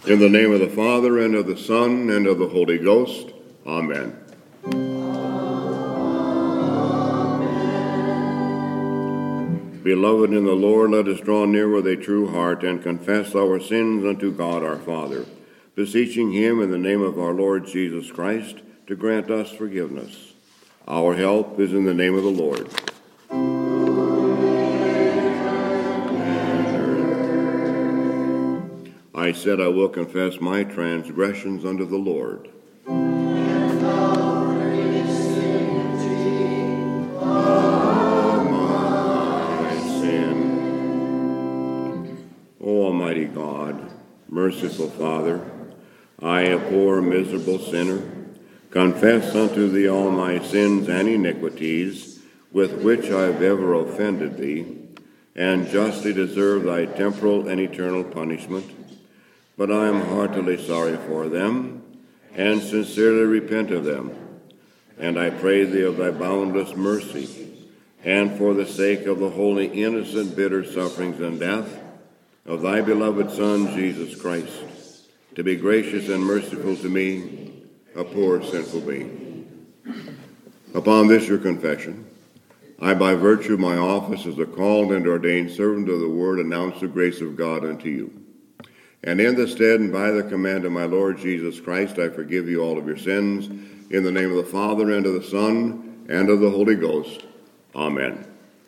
In the name of the Father, and of the Son, and of the Holy Ghost. Amen. Beloved in the Lord, let us draw near with a true heart and confess our sins unto God our Father, beseeching him in the name of our Lord Jesus Christ to grant us forgiveness. Our help is in the name of the Lord. I said, I will confess my transgressions unto the Lord. And my sin. O Almighty God, merciful Father, I, a poor, miserable sinner, confess unto thee all my sins and iniquities, with which I have ever offended thee, and justly deserve thy temporal and eternal punishment. But I am heartily sorry for them, and sincerely repent of them. And I pray thee of thy boundless mercy, and for the sake of the holy, innocent, bitter sufferings and death of thy beloved Son, Jesus Christ, to be gracious and merciful to me, a poor, sinful being. Upon this your confession, I, by virtue of my office as a called and ordained servant of the word, announce the grace of God unto you. And in the stead and by the command of my Lord Jesus Christ, I forgive you all of your sins, in the name of the Father, and of the Son, and of the Holy Ghost. Amen.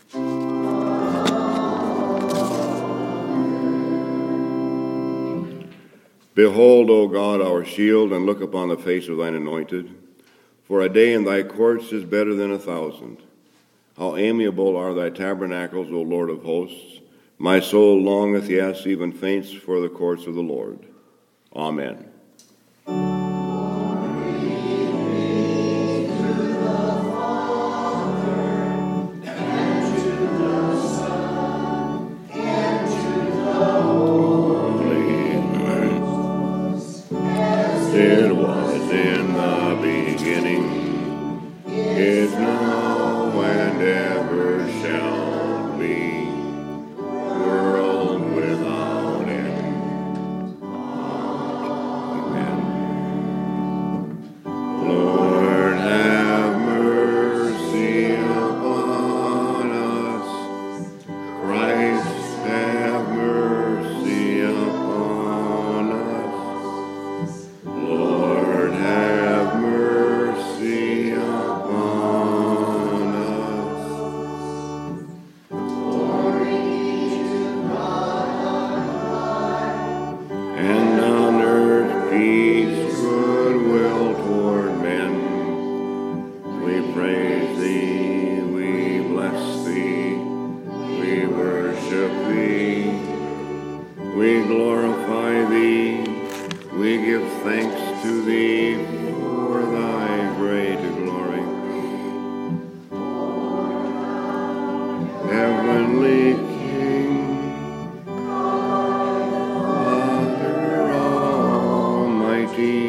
Behold, O God, our shield, and look upon the face of thine anointed. For a day in thy courts is better than 1,000. How amiable are thy tabernacles, O Lord of hosts! My soul longeth, yes, even faints for the courts of the Lord. Amen. It was in the beginning, is now, and ever shall be, world without end. Amen. Lord, have mercy upon us. Christ, have mercy upon us. Lord, have mercy upon us. And on earth peace, goodwill toward men. We praise thee, we bless thee, we worship thee, we glorify thee, we give thanks to thee for thy great glory. Heavenly King, Father Almighty,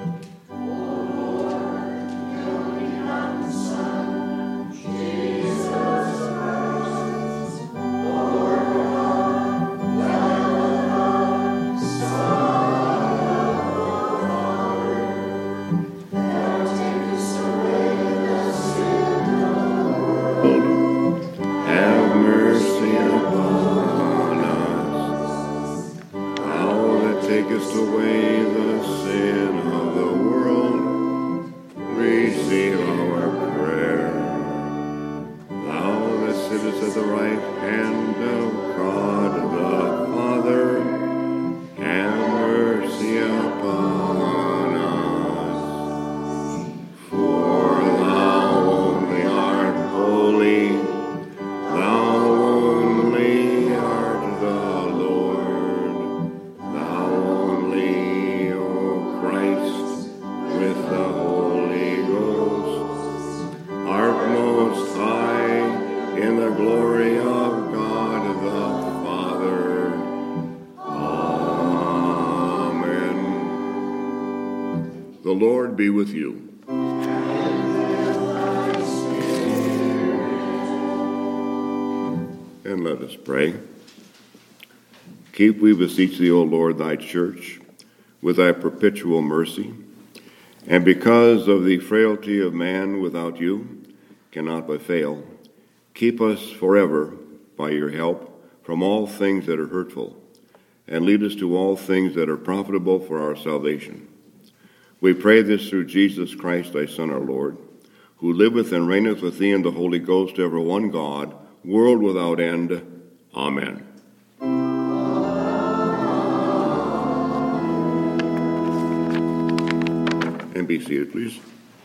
have mercy upon us. Thou that takest away the sin of the world, receive our prayer. Thou that sittest at the right hand of God the Father, have mercy upon us. For thou only art holy, thou only art the Lord, thou only, O Christ, with the Holy Ghost, art most high in the glory of God the Father. Amen. The Lord be with you. And let us pray. Keep, we beseech thee, O Lord, thy church, with thy perpetual mercy, and because of the frailty of man without you cannot but fail, keep us forever by your help from all things that are hurtful, and lead us to all things that are profitable for our salvation. We pray this through Jesus Christ, thy Son, our Lord, who liveth and reigneth with thee in the Holy Ghost, ever one God, world without end. Amen. And be seated, please.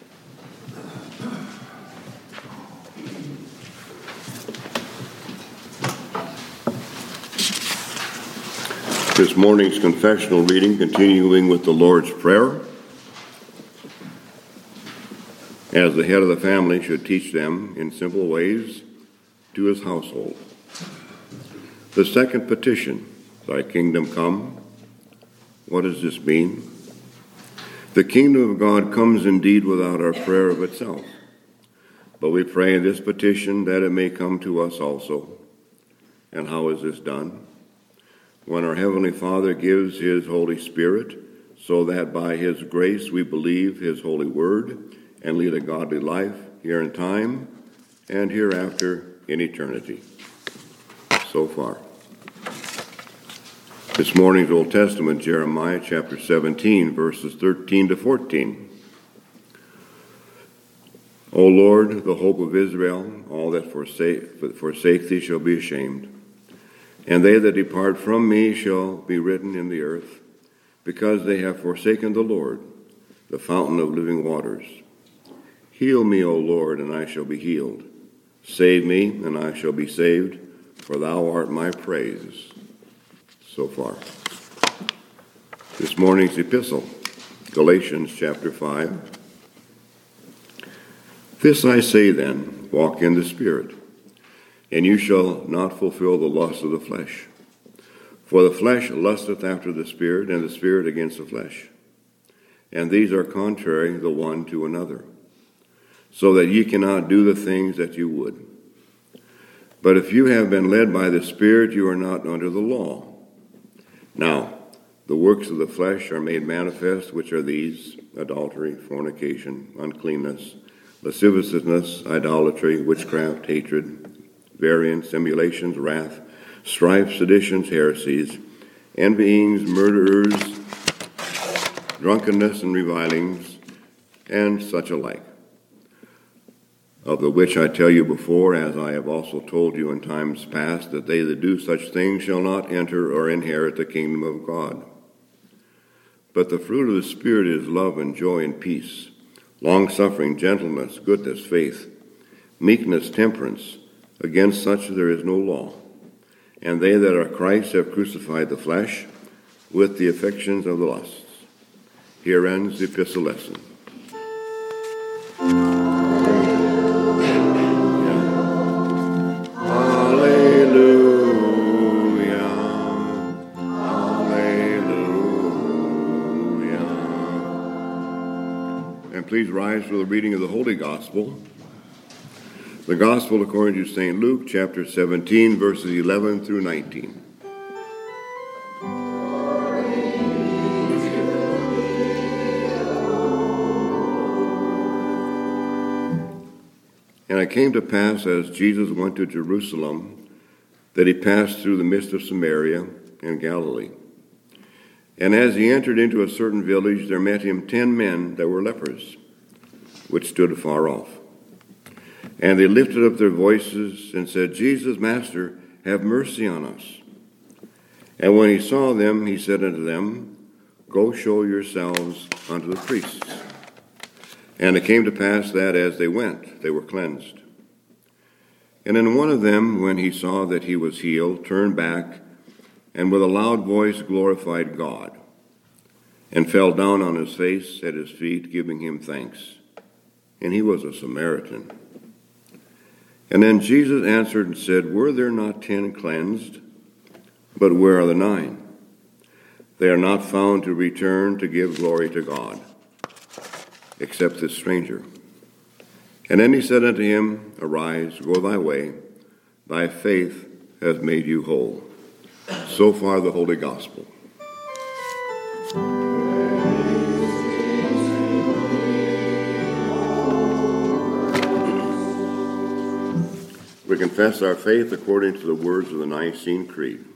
This morning's confessional reading, continuing with the Lord's Prayer, as the head of the family should teach them in simple ways to his household. The second petition, thy kingdom come. What does this mean? The kingdom of God comes indeed without our prayer of itself, but we pray in this petition that it may come to us also. And how is this done? When our Heavenly Father gives his Holy Spirit, so that by his grace we believe his holy word and lead a godly life here in time and hereafter in eternity. So far. This morning's Old Testament, Jeremiah chapter 17, verses 13 to 14. O Lord, the hope of Israel, all that forsake thee shall be ashamed. And they that depart from me shall be written in the earth, because they have forsaken the Lord, the fountain of living waters. Heal me, O Lord, and I shall be healed. Save me, and I shall be saved, for thou art my praise. So far. This morning's epistle, Galatians chapter 5. This I say then, walk in the Spirit, and you shall not fulfill the lust of the flesh. For the flesh lusteth after the Spirit, and the Spirit against the flesh. And these are contrary the one to another, so that ye cannot do the things that you would. But if you have been led by the Spirit, you are not under the law. Now, the works of the flesh are made manifest, which are these: adultery, fornication, uncleanness, lasciviousness, idolatry, witchcraft, hatred, variance, emulations, wrath, strife, seditions, heresies, envyings, murderers, drunkenness, and revilings, and such alike. Of the which I tell you before, as I have also told you in times past, that they that do such things shall not enter or inherit the kingdom of God. But the fruit of the Spirit is love and joy and peace, long-suffering, gentleness, goodness, faith, meekness, temperance. Against such there is no law. And they that are Christ have crucified the flesh with the affections of the lusts. Here ends the epistle lesson. Please rise for the reading of the Holy Gospel. The Gospel according to St. Luke, chapter 17, verses 11 through 19. And it came to pass, as Jesus went to Jerusalem, that he passed through the midst of Samaria and Galilee. And as he entered into a certain village, there met him 10 men that were lepers, which stood afar off. And they lifted up their voices and said, Jesus, Master, have mercy on us. And when he saw them, he said unto them, Go show yourselves unto the priests. And it came to pass that as they went, they were cleansed. And then one of them, when he saw that he was healed, turned back, and with a loud voice glorified God, and fell down on his face at his feet, giving him thanks. And he was a Samaritan. And then Jesus answered and said, Were there not 10 cleansed? But where are the 9? They are not found to return to give glory to God, except this stranger. And then he said unto him, Arise, go thy way, thy faith has made you whole. So far the Holy Gospel. We confess our faith according to the words of the Nicene Creed.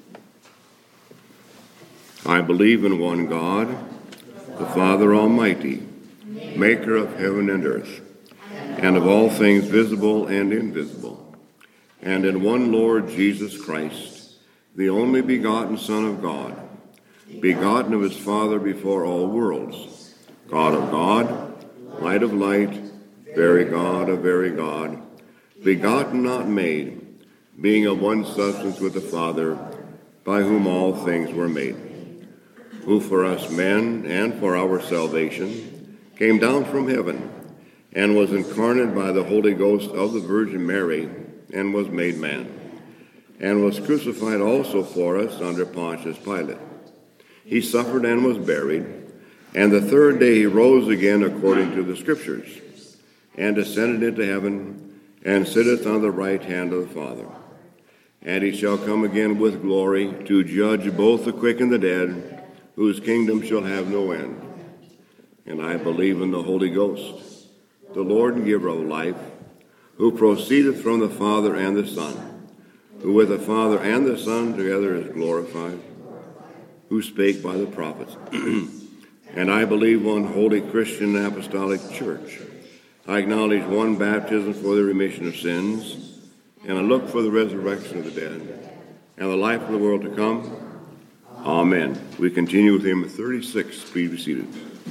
I believe in one God, the Father Almighty, maker of heaven and earth, and of all things visible and invisible, and in one Lord Jesus Christ, the only begotten Son of God, begotten of his Father before all worlds, God of God, light of light, very God of very God, begotten, not made, being of one substance with the Father, by whom all things were made, who for us men and for our salvation came down from heaven, and was incarnate by the Holy Ghost of the Virgin Mary, and was made man, and was crucified also for us under Pontius Pilate. He suffered and was buried, and the third day he rose again according to the Scriptures, and ascended into heaven, and sitteth on the right hand of the Father. And he shall come again with glory to judge both the quick and the dead, whose kingdom shall have no end. And I believe in the Holy Ghost, the Lord and giver of life, who proceedeth from the Father and the Son, who with the Father and the Son together is glorified, who spake by the prophets. And I believe one holy Christian apostolic church. I acknowledge one baptism for the remission of sins, and I look for the resurrection of the dead and the life of the world to come. Amen. We continue with hymn 36. Please be seated.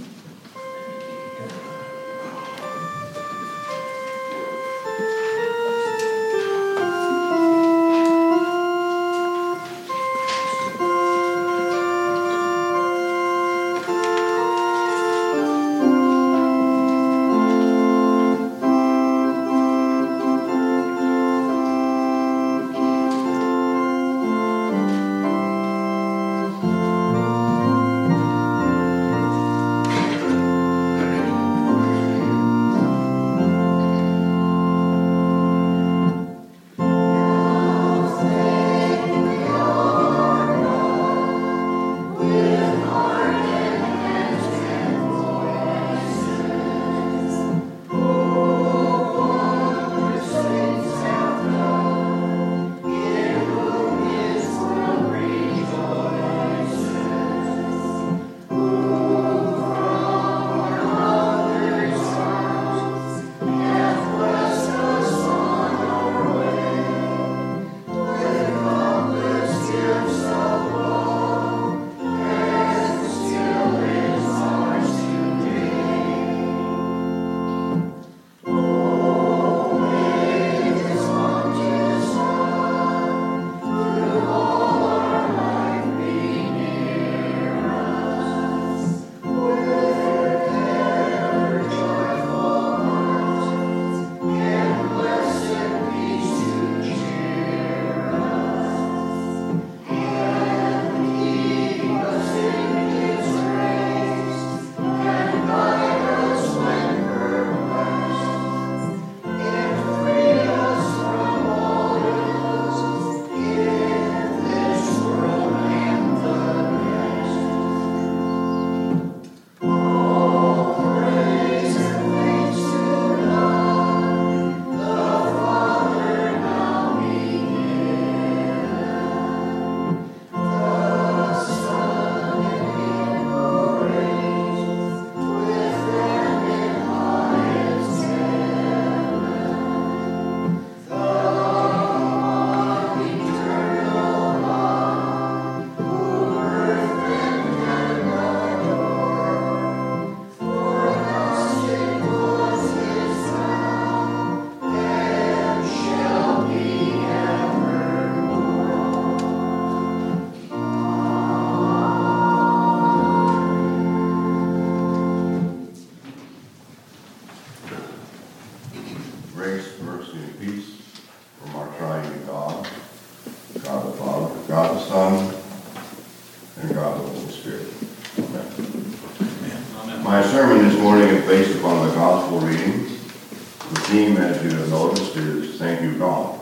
My sermon this morning is based upon the gospel reading. The theme, as you have noticed, is Thank You, God.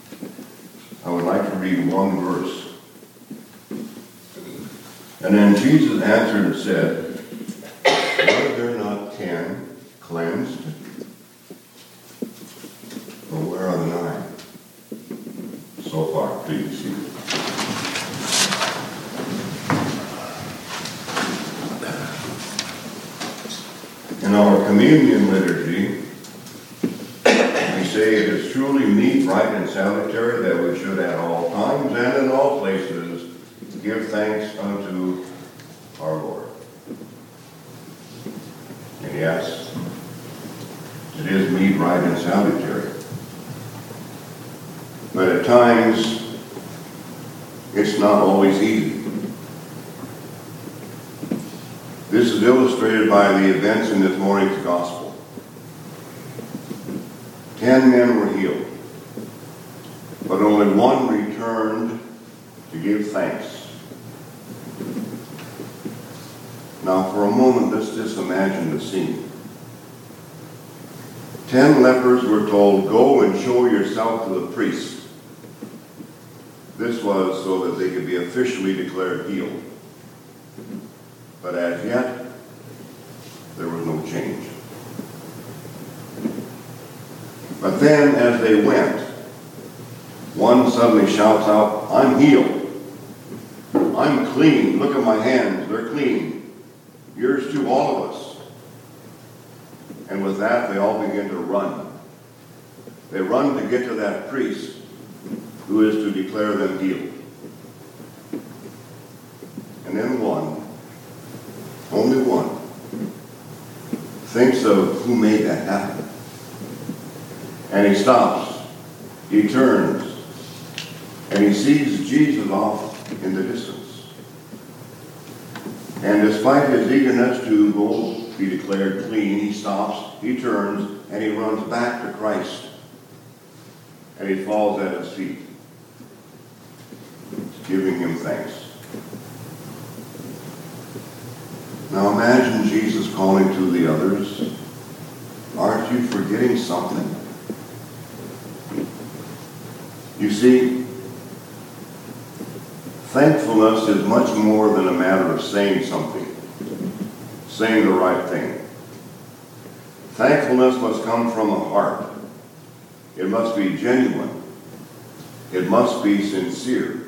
I would like to read one verse. And then Jesus answered and said, "Were there not 10 cleansed? Or where are the 9? In our communion liturgy, we say it is truly meet, right, and salutary that we should at all times and in all places give thanks unto our Lord. And yes, it is meet, right, and salutary. But at times, it's not always easy. This is illustrated by the events in this morning's gospel. 10 men were healed, but only one returned to give thanks. Now, for a moment, let's just imagine the scene. 10 lepers were told, "Go and show yourself to the priest." This was so that they could be officially declared healed. But as yet, there was no change. But then, as they went, one suddenly shouts out, "I'm healed. I'm clean. Look at my hands. They're clean. Yours too, all of us." And with that, they all begin to run. They run to get to that priest who is to declare them healed. And then one, only one, thinks of who made that happen. And he stops, he turns, and he sees Jesus off in the distance. And despite his eagerness to go be declared clean, he stops, he turns, and he runs back to Christ. And he falls at his feet, giving him thanks. Now imagine Jesus calling to the others, "Aren't you forgetting something?" You see, thankfulness is much more than a matter of saying something, saying the right thing. Thankfulness must come from a heart. It must be genuine. It must be sincere.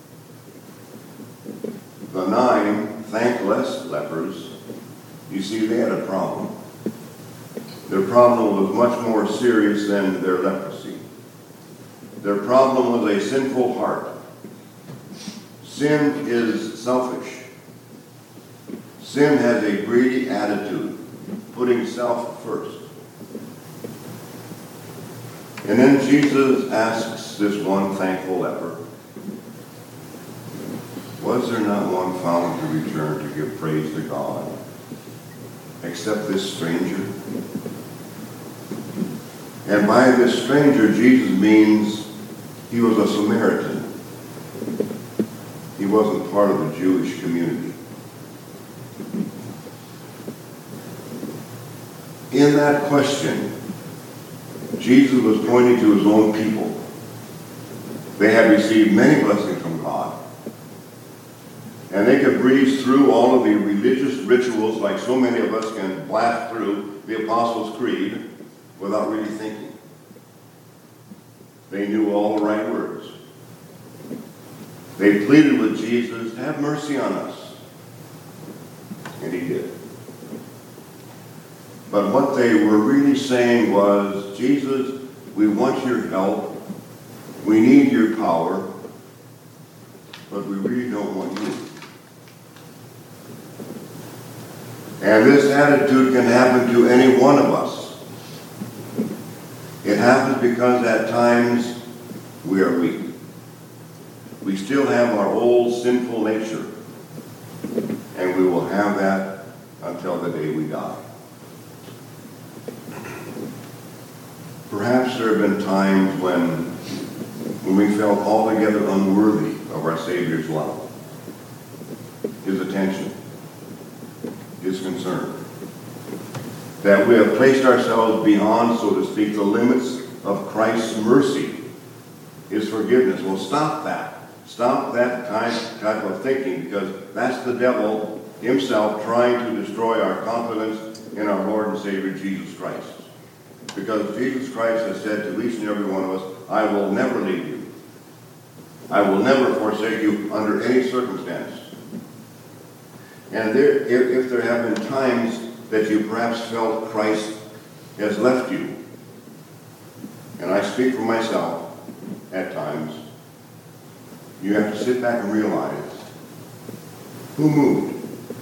The 9 thankless lepers, you see, they had a problem. Their problem was much more serious than their leprosy. Their problem was a sinful heart. Sin is selfish. Sin has a greedy attitude, putting self first. And then Jesus asks this one thankful leper, "Was there not one found to return to give praise to God, except this stranger?" And by this stranger, Jesus means he was a Samaritan. He wasn't part of the Jewish community. In that question, Jesus was pointing to his own people. They had received many blessings from God. And they could breeze through all of the religious rituals like so many of us can blast through the Apostles' Creed without really thinking. They knew all the right words. They pleaded with Jesus, "Have mercy on us." And he did. But what they were really saying was, "Jesus, we want your help. We need your power. But we really don't want you." And this attitude can happen to any one of us. It happens because at times we are weak. We still have our old sinful nature, and we will have that until the day we die. Perhaps there have been times when we felt altogether unworthy of our Savior's love, his attention, his concern. That we have placed ourselves beyond, so to speak, the limits of Christ's mercy, his forgiveness. Well, stop that. Stop that type of thinking, because that's the devil himself trying to destroy our confidence in our Lord and Savior Jesus Christ. Because Jesus Christ has said to each and every one of us, "I will never leave you. I will never forsake you under any circumstance." And if there have been times that you perhaps felt Christ has left you. And I speak for myself at times. You have to sit back and realize, who moved?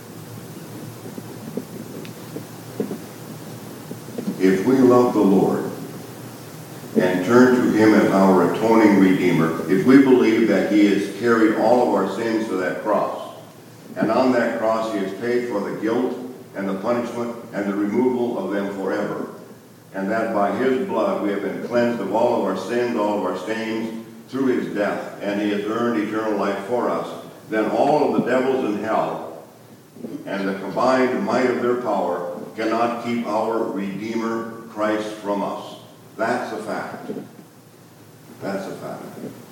If we love the Lord and turn to him as our atoning Redeemer, if we believe that he has carried all of our sins to that cross, and on that cross he has paid for the guilt and the punishment and the removal of them forever, and that by his blood we have been cleansed of all of our sins, all of our stains, through his death, and he has earned eternal life for us, then all of the devils in hell and the combined might of their power cannot keep our Redeemer Christ from us. That's a fact. That's a fact.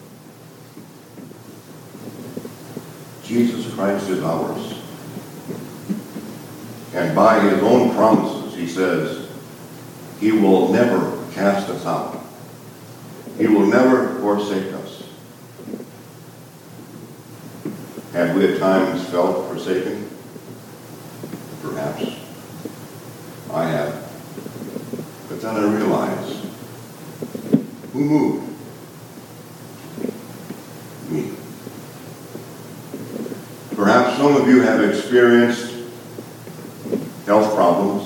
Jesus Christ is ours. And by his own promises, he says, he will never cast us out. He will never forsake us. Have we at times felt forsaken? Perhaps. I have. But then I realized, who moved? Me. Perhaps some of you have experienced health problems.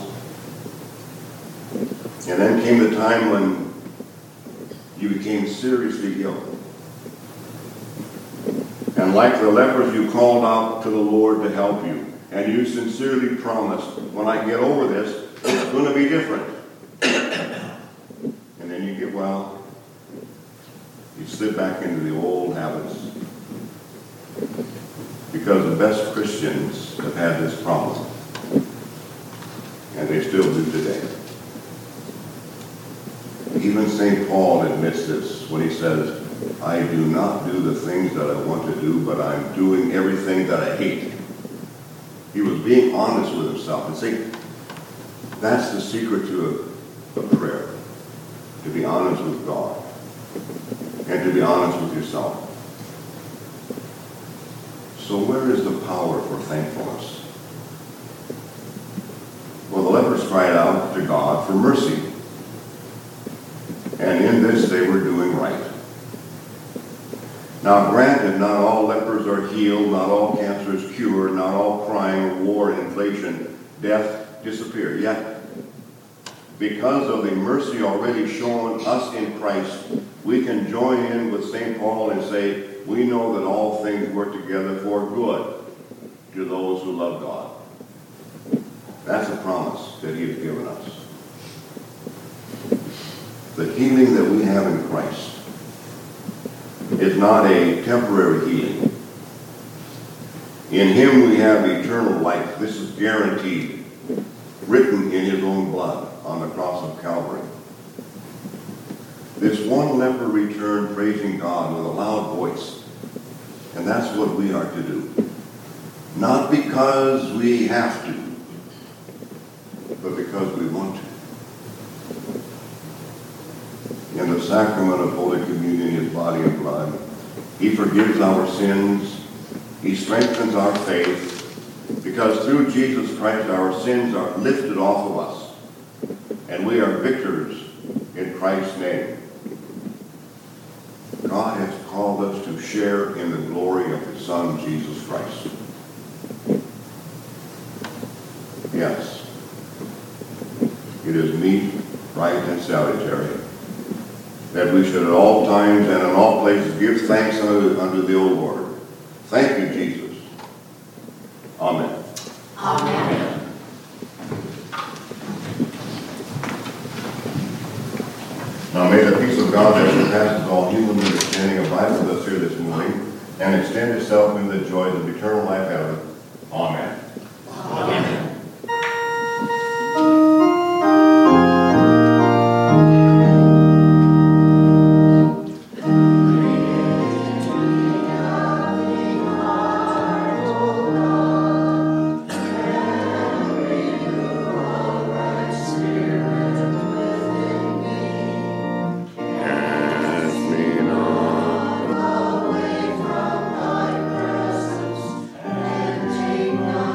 And then came the time when you became seriously ill. And like the lepers, you called out to the Lord to help you. And you sincerely promised, when I get over this, it's going to be different. And then you get well. You slip back into the old habits. Because the best Christians have had this problem. And they still do today. Even St. Paul admits this when he says, I do not do the things that I want to do, but I'm doing everything that I hate. He was being honest with himself. And see, that's the secret to a prayer. To be honest with God. And to be honest with yourself. So where is the power for thankfulness? Well, the lepers cried out to God for mercy. And in this they were doing right. Now granted, not all lepers are healed, not all cancer is cured, not all crime, war, inflation, death disappear. Yet, because of the mercy already shown us in Christ, we can join in with St. Paul and say, we know that all things work together for good to those who love God. That's a promise that he has given us. The healing that we have in Christ is not a temporary healing. In him we have eternal life. This is guaranteed, written in his own blood on the cross of Calvary. This one leper returned praising God with a loud voice. And that's what we are to do. Not because we have to, but because we want to. In the sacrament of Holy Communion, his body and blood, he forgives our sins, he strengthens our faith, because through Jesus Christ our sins are lifted off of us, and we are victors in Christ's name. God has called us to share in the glory of his Son, Jesus Christ. Yes, it is meet, right, and salutary that we should at all times and in all places give thanks unto the O Lord. Thank you, Jesus. Amen. Amen. Now may the peace of God that surpasses all human understanding abide with us here this morning and extend itself in the joys of eternal life ever. Amen. Amen. Ask me not.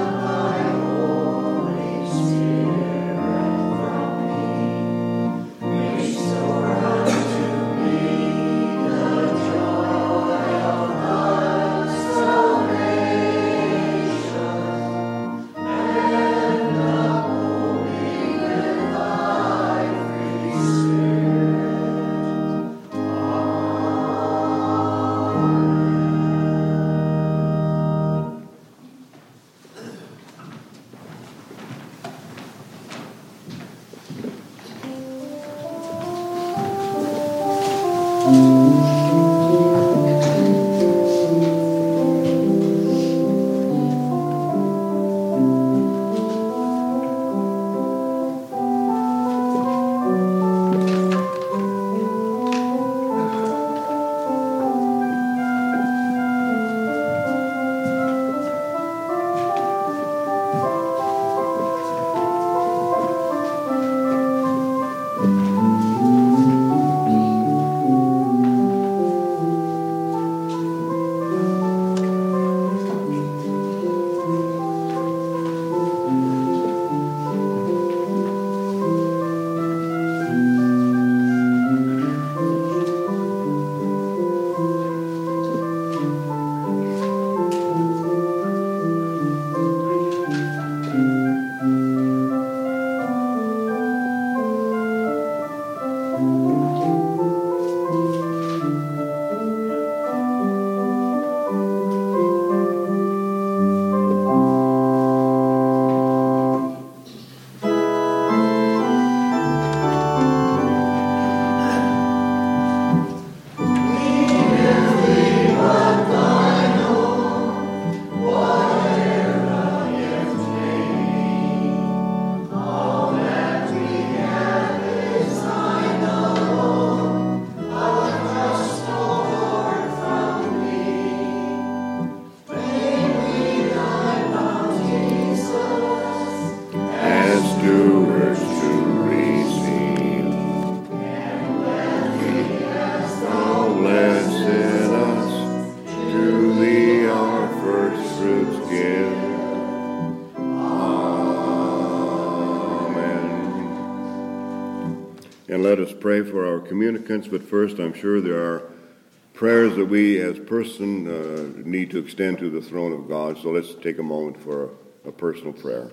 and let us pray for our communicants. But first, I'm sure there are prayers that we as person need to extend to the throne of God. So let's take a moment for a personal prayer.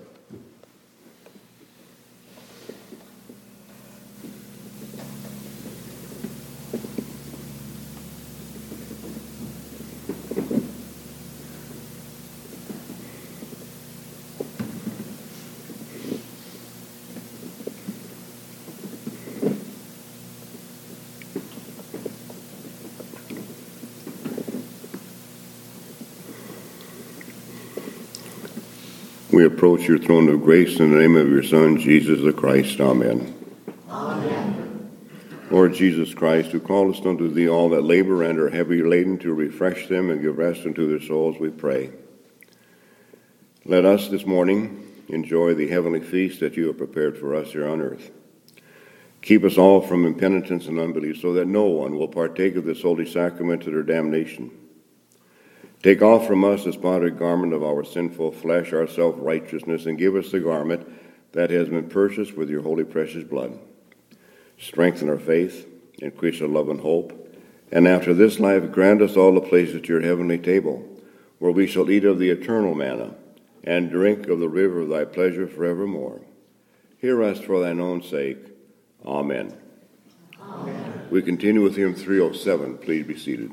We approach your throne of grace in the name of your Son, Jesus the Christ. Amen. Amen. Lord Jesus Christ, who callest unto thee all that labor and are heavy laden, to refresh them and give rest unto their souls, we pray. Let us this morning enjoy the heavenly feast that you have prepared for us here on earth. Keep us all from impenitence and unbelief, so that no one will partake of this holy sacrament to their damnation. Take off from us the spotted garment of our sinful flesh, our self-righteousness, and give us the garment that has been purchased with your holy precious blood. Strengthen our faith, increase our love and hope, and after this life grant us all a place at your heavenly table, where we shall eat of the eternal manna and drink of the river of thy pleasure forevermore. Hear us for thine own sake. Amen. Amen. We continue with hymn 307. Please be seated.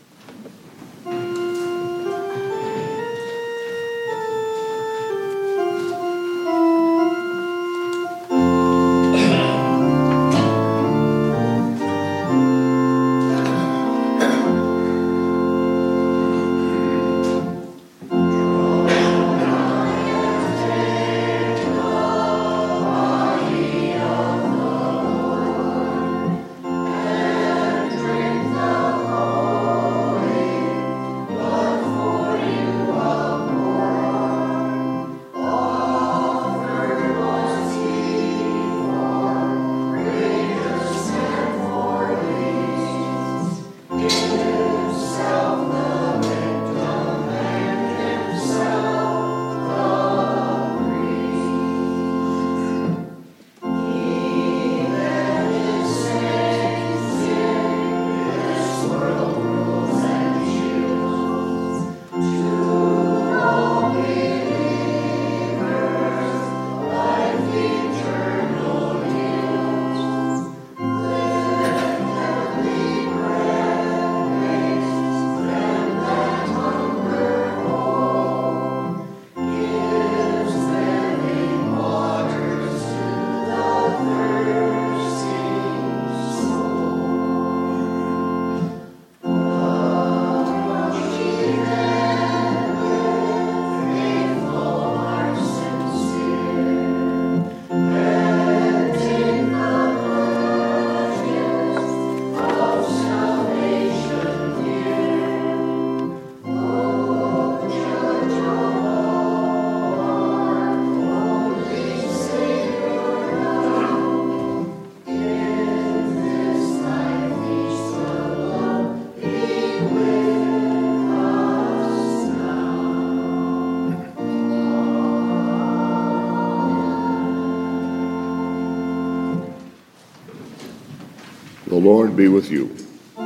The Lord be with you.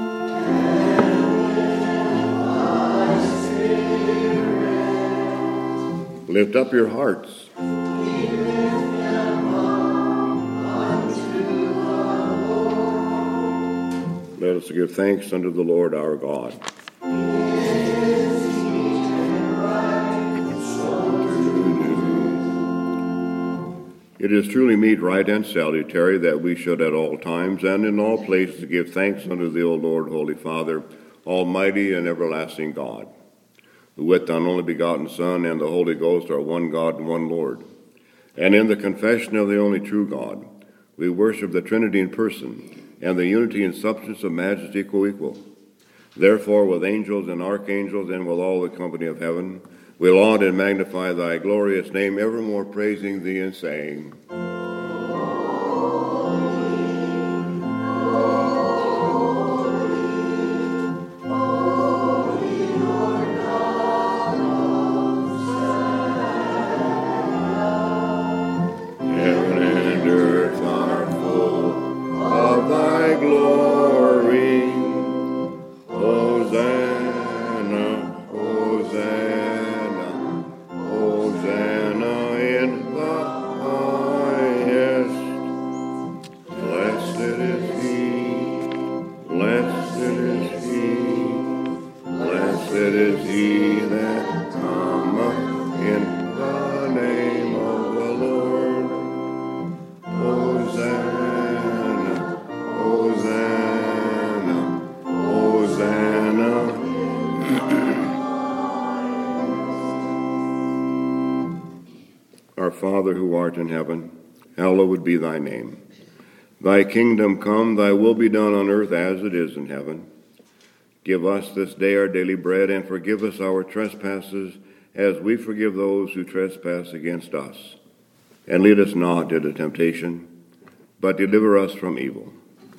Lift up your hearts. Let us give thanks unto the Lord our God. It is truly meet, right, and salutary that we should at all times and in all places give thanks unto thee, O Lord, Holy Father, Almighty and everlasting God, who with thine only begotten Son and the Holy Ghost are one God and one Lord. And in the confession of the only true God, we worship the Trinity in person, and the unity and substance of majesty co-equal. Therefore, with angels and archangels and with all the company of heaven, we laud and magnify thy glorious name, evermore praising thee and saying, Heaven and earth are full Father who art in heaven, hallowed be thy name. Thy kingdom come, thy will be done on earth as it is in heaven. Give us this day our daily bread, and forgive us our trespasses, as we forgive those who trespass against us. And lead us not into temptation, but deliver us from evil.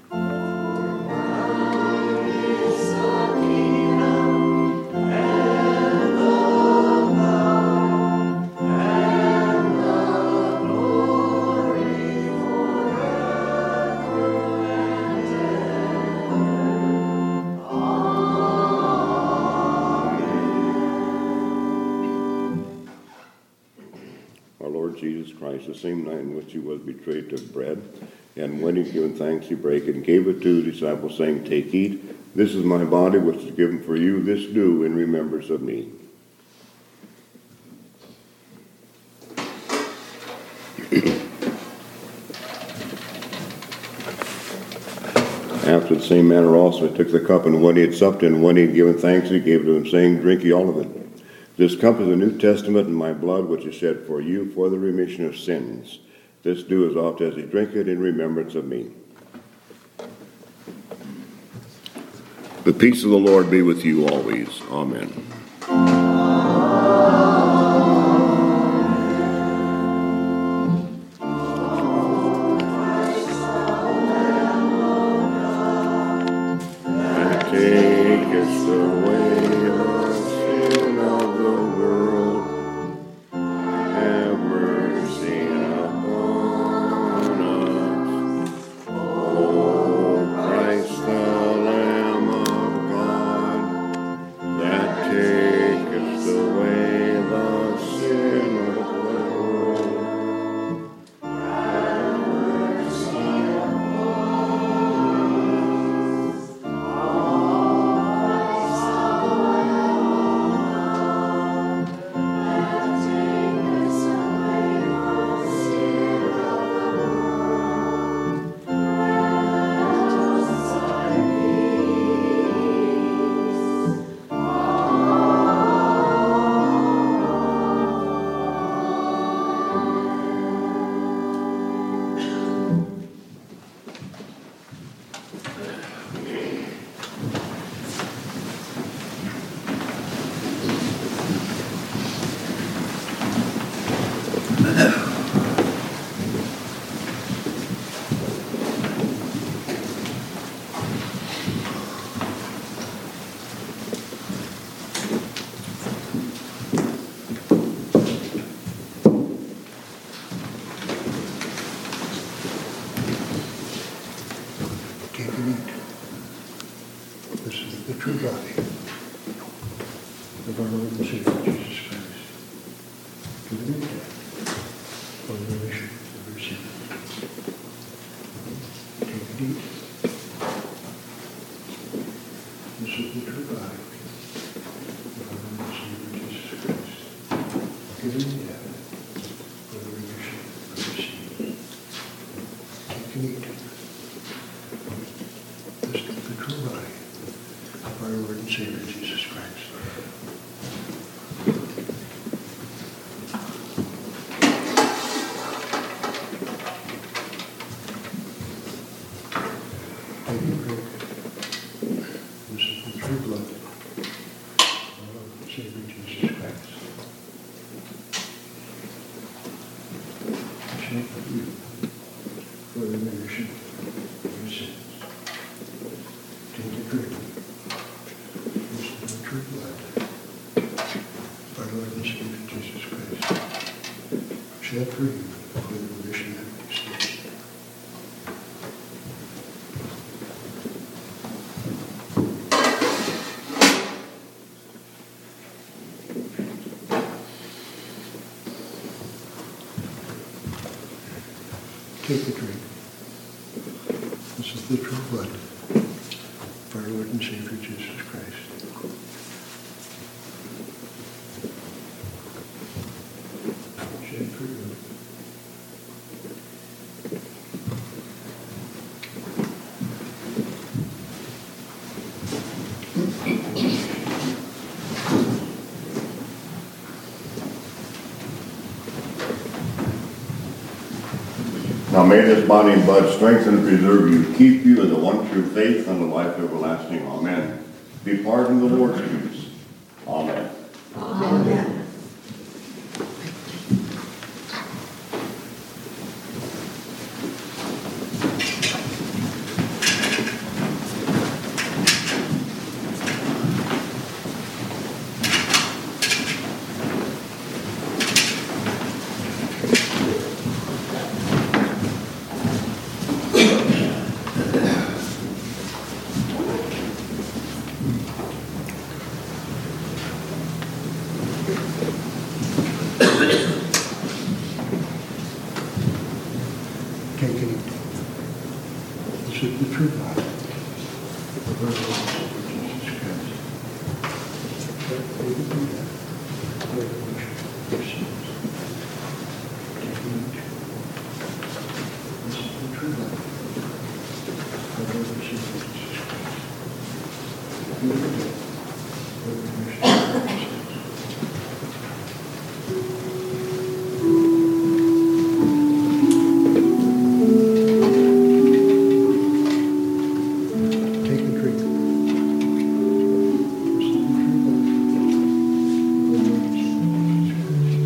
Jesus Christ, the same night in which he was betrayed, took bread, and when he had given thanks, he brake it and gave it to the disciples, saying, Take, eat, this is my body which is given for you, this do in remembrance of me. After the same manner also he took the cup, and when he had supped and when he had given thanks, he gave it to them, saying, Drink ye all of it. This cup is the New Testament in my blood, which is shed for you for the remission of sins. This do as oft as ye drink it in remembrance of me. The peace of the Lord be with you always. Amen. Take the drink. This is the true blood of our Lord and Savior Jesus Christ. Shed for you. Now may this body and blood strengthen and preserve you, keep you in the one true faith and the life everlasting. Amen. Depart in the Lord's peace. Amen. Amen. Take it. This is the true body of our Lord Jesus Christ. May we do that. May we worship your sins. Take it. This is the true body of our Lord Jesus Christ. May we do that. May we worship your sins. Take and drink. This is the true body of our Lord Jesus Christ.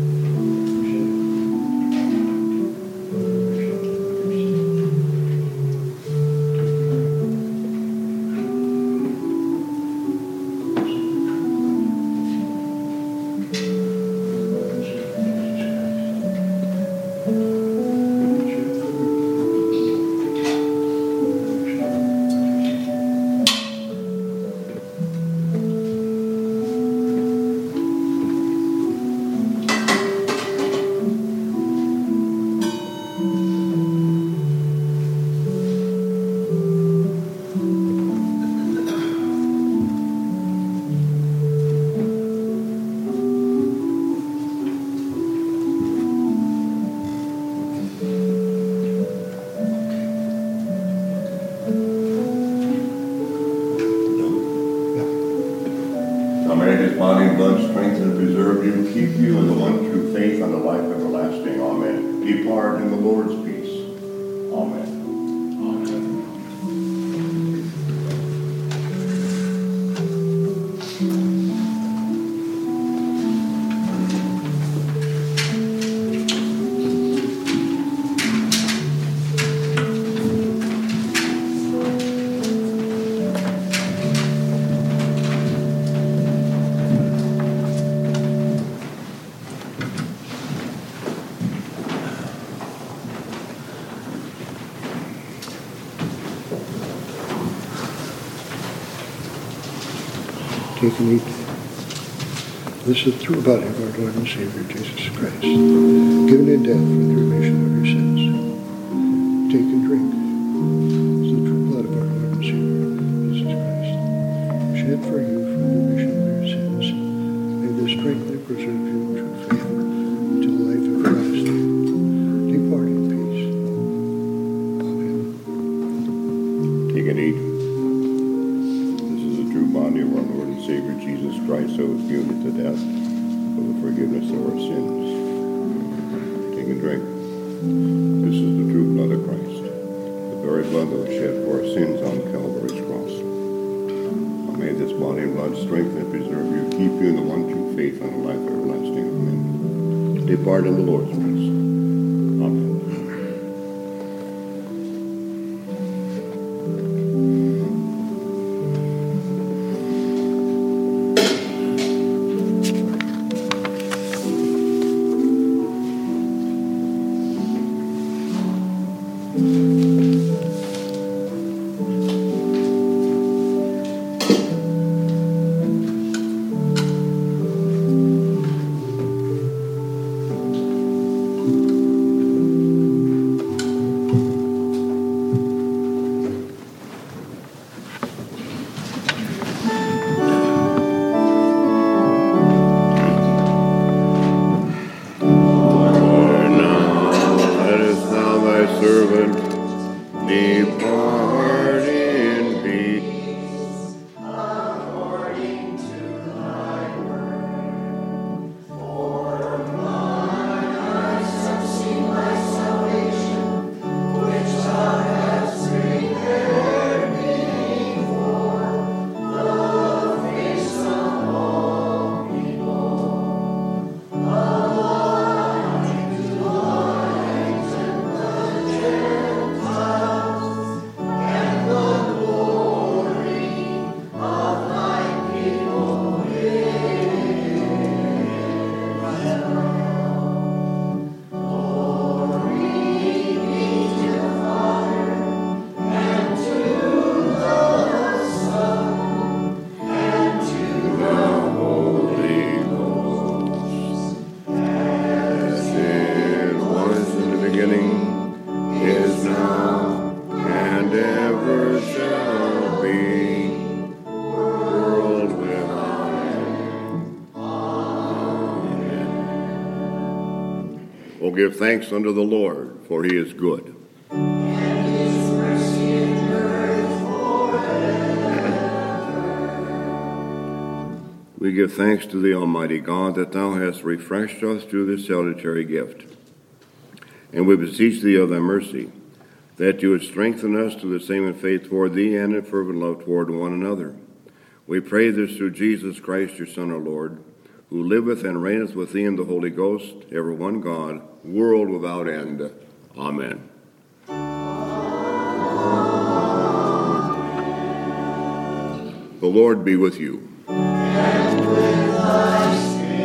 Now may his body and blood strengthen and preserve you, keep you in the one true faith and the life everlasting. Amen. Depart in the Lord's peace. Amen. Take and eat. This is the true body of our Lord and Savior, Jesus Christ, given in death for the remission of your sins. Take and drink. This is the true blood of our Lord and Savior, Jesus Christ, shed for you for the remission of your sins. May this strengthen and preserve you in true faith until life everlasting. Depart in peace. Amen. Take and eat. This is the true body of our Lord and Savior Jesus Christ, who was given to death for the forgiveness of our sins. Take and drink. This is the true blood of Christ, the very blood that was shed for our sins on Calvary's cross. Now may this body and blood strengthen and preserve you, keep you in the one true faith and the life everlasting. Amen. Depart in the Lord's peace. Amen. Depart in peace. According to thy word. For mine eyes have seen thy salvation, give thanks unto the Lord, for he is good. And his mercy endureth forever. We give thanks to thee, Almighty God, that thou hast refreshed us through this salutary gift. And we beseech thee of thy mercy, that you would strengthen us to the same in faith toward thee and in fervent love toward one another. We pray this through Jesus Christ, your Son, our Lord, who liveth and reigneth with thee in the Holy Ghost, ever one God, world without end. Amen. The Lord be with you. And with thy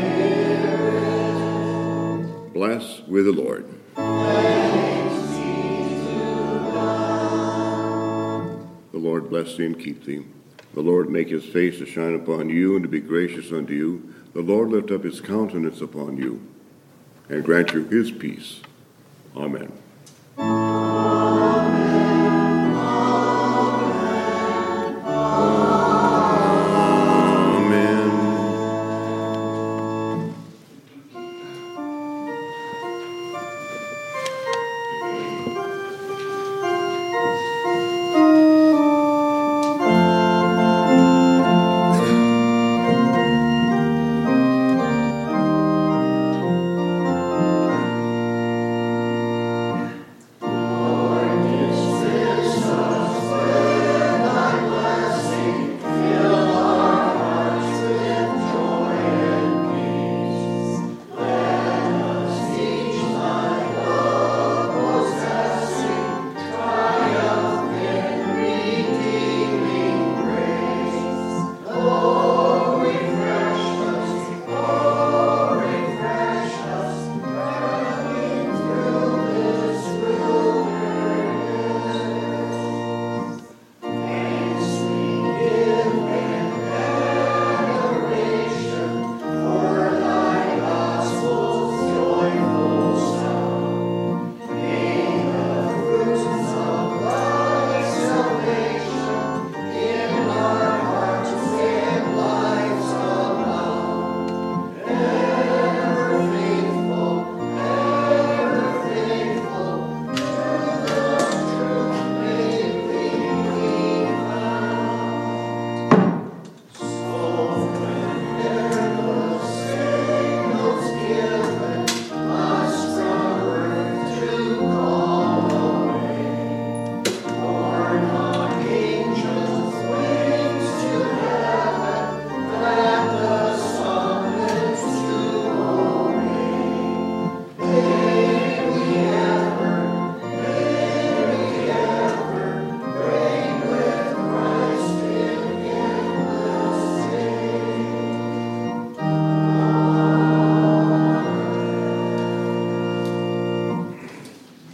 spirit. Bless with the Lord. Thanks be to God. The Lord bless thee and keep thee. The Lord make his face to shine upon you and to be gracious unto you. The Lord lift up his countenance upon you and grant you his peace. Amen.